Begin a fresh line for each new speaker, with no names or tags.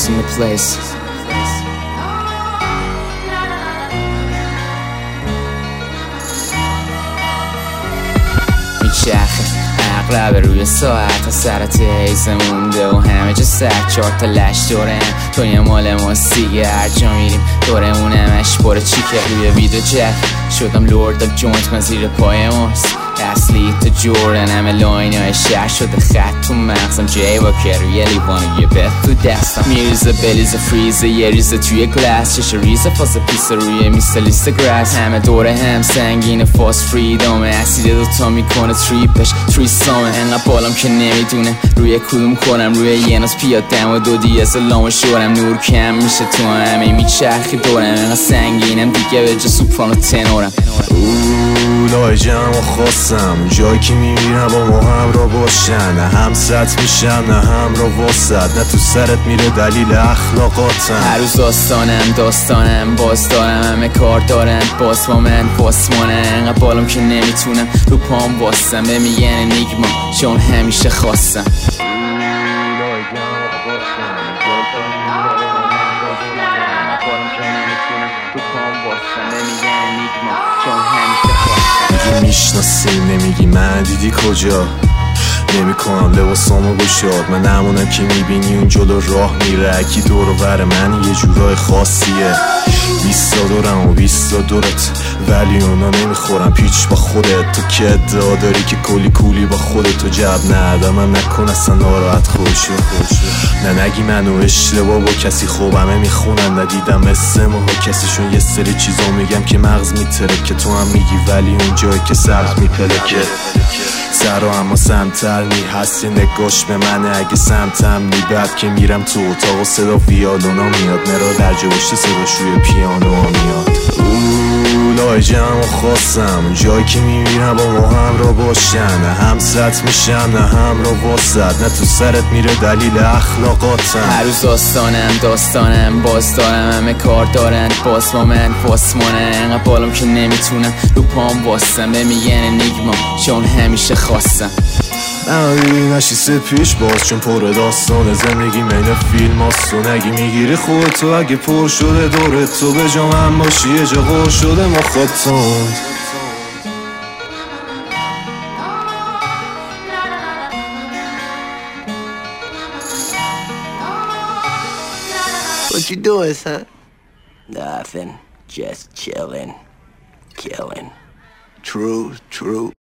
ghost in the place. میچرخه اغلب روی ساعت سرت هیزه مونده و همه جا سر 4 تا لش دوره هم تو یه مال ماست دیگه. هر جا میریم دورمونمش پر چیکه. روی ویدو جف شدم لورد آف جونت من زیر پای ماست. اصلی تو جوردن همه لاین های شهر شده خط تو مغزم. جای واکر روی لیوان یه بت تو دستم. میریزه بلیزه فریزه یه ریزه توی گلاس. چش ریزه فاز پیسه روی میسته لیست گراس. همه دوره هم سنگین فاست فریدامه. اسید دوتا میکنه تریپش تریسامه. انقدر بالام که نمیدونه روی کدوم کنم. روی یه ناز پیادم و 2 دیز لام و شورم. نور کم میشه تو همه میچرخی دورم. انقدر سنگینم دیگه به جا سوپرانو تنورم.
لای جمع و خواستم جایی که میمیرم با ما هم را باشن. نه هم ست میشم نه هم را واسد. نه تو سرت میره دلیل اخلاقاتم.
هر روز داستانم باز دارم. همه کار دارن باز با من باسمانه. انقدر بالام که نمیتونم رو پام باستم. به میگن انیگما چون همیشه خواستم.
میگی میشناسی نمیگی من دیدی کجا. نمیکنم لباسامو گشاد. من همونم که میبینی اون جلو راه میره. اکی دور و بر من یه جورای خاصیه. 20 دورم و 20 دورت ولی اونا نمیخورم پیچ با خودت. تو که ادعا داری که کولی با خودت تو جب ندارم. نکن اصلا ناراحت خوشه. نه نگی منو اشتباه با کسی خوبمه میخونن. ندیدم مثل ماها کسیشون یه سری چیزا میگم که مغز میتره که تو هم میگی ولی اون جایی که سرخ میپلکه. سر اما سمتر نی هستی نگاش به منه. اگه سمتم نی بعد که میرم تو اتاق و صدا ویالونا میاد. مرا در جوشت صداش روی پیانو میاد. لای جمع و خواستم جایی که میمیرم با ما هم را باشن. نه هم ست میشم نه هم را واسد. نه تو سرت میره دلیل اخلاقاتم.
هر روز داستانم باز دارم. همه کار دارن باز با من باسمانه. انقدر بالام که نمیتونم رو پام باستم. به میگن انیگما چون همیشه خواستم.
نهایی نشی پیش باز چون پر داستان زندگی مین فیلم هاست. و نگی میگیری خودتو اگه پر شده دورت تو به جا من باشی یه جا غور شده مخاطون.
What you doing, son? Nothing. Just chilling. Killing. True.